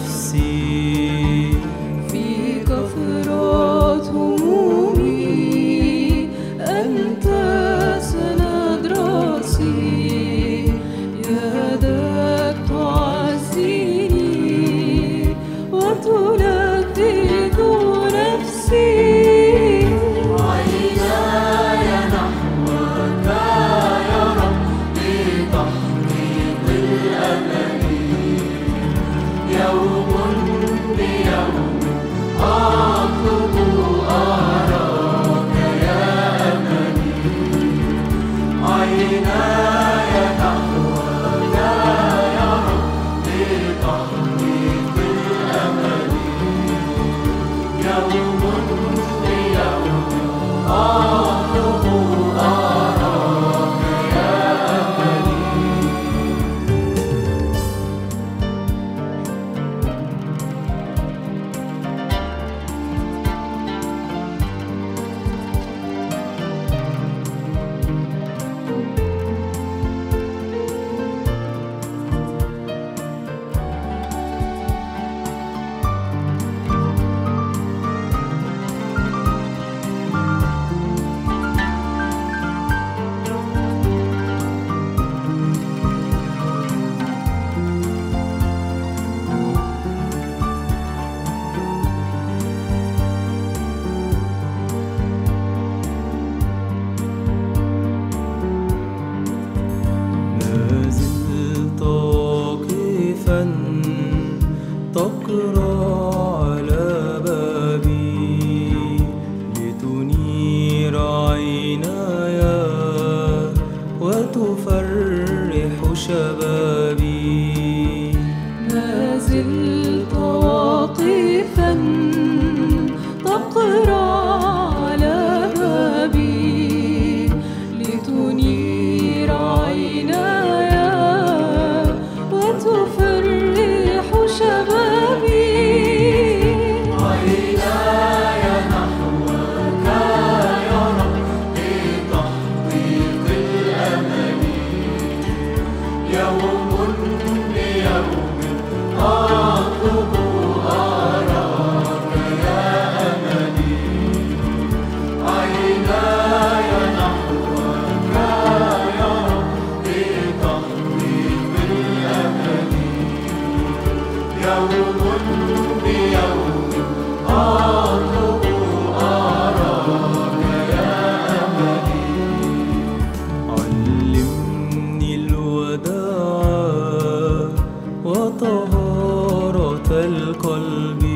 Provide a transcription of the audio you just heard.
نفسي. في كثرة همومي أنت سند راسي، يدك تعزيني وتلذذ نفسي. عيناي نحوك يا رب لتحقيق الأمل، يوم بيوم أطلب أراك يا أملي. عيناي نحوك يا رب لتحقيق الأمل، يوم بيوم أطلب أراك يا أملي. تقرأ على بابي لتنير عيناي وتفرح شبابي. ما زلت واقفا تقرأ على بابي لتنير عيناي وتفرح شبابي. عيناي نحوك يا رب لتحقيق الأمل، يوم بيوم أطلب أراك يا أملي. عيناي نحوك يا رب لتحقيق الأمل، يوم بيوم أطلب أراك يا أملي. علمني الوداع وطهارة القلب،